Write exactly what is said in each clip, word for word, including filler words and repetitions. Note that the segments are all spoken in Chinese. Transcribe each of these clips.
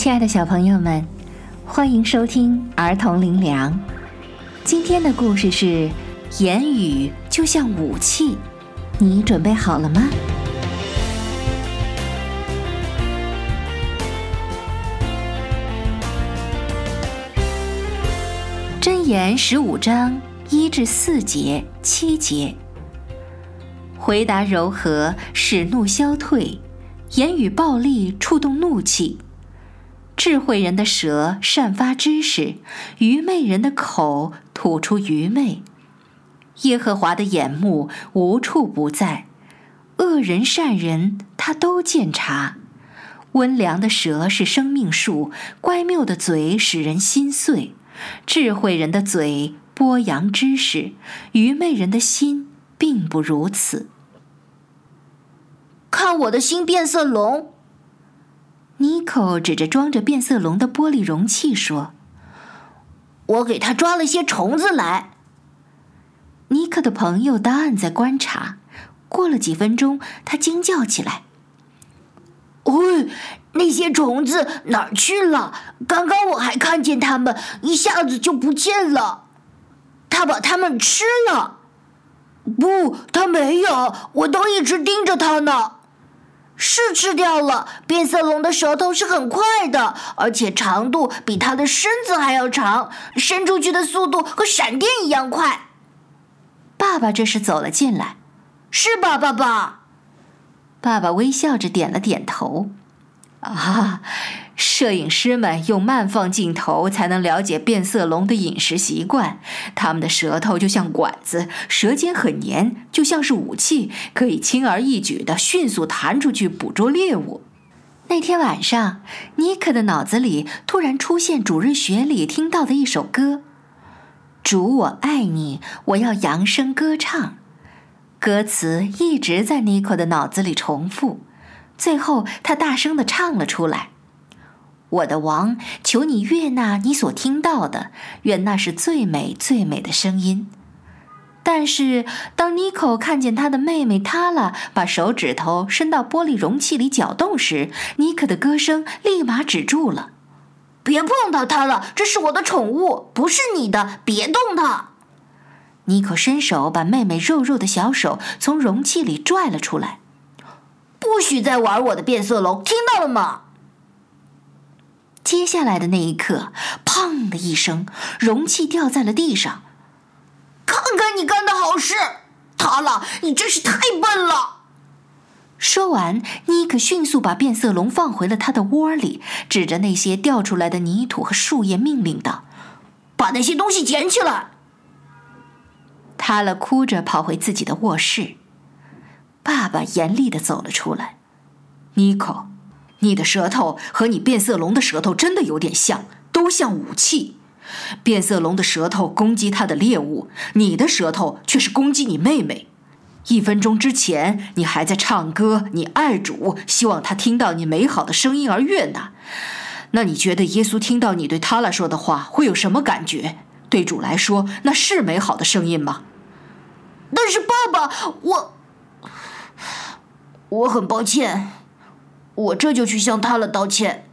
亲爱的小朋友们，欢迎收听儿童灵粮。今天的故事是言语就像武器，你准备好了吗？箴言十五章一至四节、七节。回答柔和，使怒消退；言语暴力，触动怒气。智慧人的舌散发知识，愚昧人的口吐出愚昧。耶和华的眼目无处不在，恶人善人他都鉴察。温良的舌是生命树，乖谬的嘴使人心碎。智慧人的嘴播扬知识，愚昧人的心并不如此。 看我的新变色龙！ 尼可指着装着变色龙的玻璃容器说：“ 我给他抓了些虫子来。” 尼可的朋友答案在观察。过了几分钟，他惊叫起来：“ 喂，那些虫子哪儿去了？刚刚我还看见它们，一下子就不见了。他把它们吃了？不，他没有，我都一直盯着它呢。是吃掉了，变色龙的舌头是很快的，而且长度比它的身子还要长，伸出去的速度和闪电一样快。” 爸爸这时走了进来。 “是吧，爸爸？” 爸爸微笑着点了点头。啊，摄影师们用慢放镜头才能了解变色龙的饮食习惯。它们的舌头就像管子，舌尖很黏，就像是武器，可以轻而易举地迅速弹出去捕捉猎物。那天晚上，尼克的脑子里突然出现主日学里听到的一首歌：“主，我爱你，我要扬声歌唱。”歌词一直在尼克的脑子里重复。最后他大声地唱了出来：“我的王，求你悦纳你所听到的，愿那是最美最美的声音。”但是当尼可看见他的妹妹塔拉把手指头伸到玻璃容器里搅动时，尼可的歌声立马止住了。 “别碰它，塔拉，这是我的宠物，不是你的，别动它。” 尼可伸手把妹妹肉肉的小手从容器里拽了出来。 “不许再玩我的变色龙，听到了吗？” 接下来的那一刻，砰的一声，容器掉在了地上。 “看看你干的好事，塔拉，你真是太笨了！” 说完，尼可迅速把变色龙放回了他的窝里，指着那些掉出来的泥土和树叶命令道：“ 把那些东西捡起来！” 塔拉哭着跑回自己的卧室。爸爸严厉地走了出来。“尼可，你的舌头和你变色龙的舌头真的有点像，都像武器。变色龙的舌头攻击它的猎物，你的舌头却是攻击你妹妹。一分钟之前你还在唱歌，你爱主，希望他听到你美好的声音而悦纳。那你觉得耶稣听到你对他来说的话会有什么感觉？对主来说，那是美好的声音吗？”“ 但是爸爸，我……我很抱歉，我这就去向他了道歉。”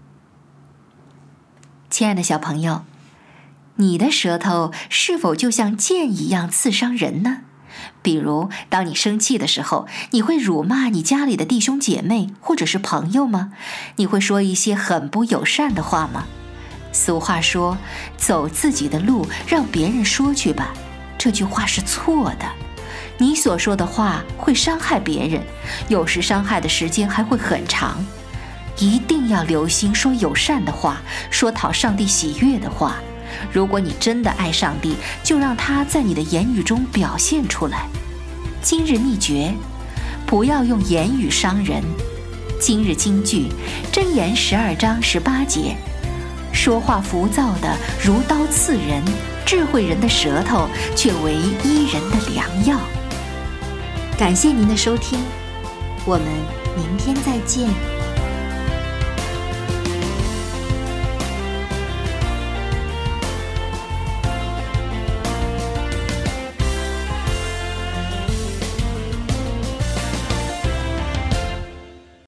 亲爱的小朋友，你的舌头是否就像剑一样刺伤人呢？比如，当你生气的时候，你会辱骂你家里的弟兄姐妹或者是朋友吗？你会说一些很不友善的话吗？俗话说，走自己的路，让别人说去吧。这句话是错的。你所说的话会伤害别人，有时伤害的时间还会很长。一定要留心说友善的话，说讨上帝喜悦的话。如果你真的爱上帝，就让他在你的言语中表现出来。今日秘诀：不要用言语伤人。今日金句：箴言十二章十八节。说话浮躁的如刀刺人，智慧人的舌头却为医人的良药。感谢您的收听，我们明天再见。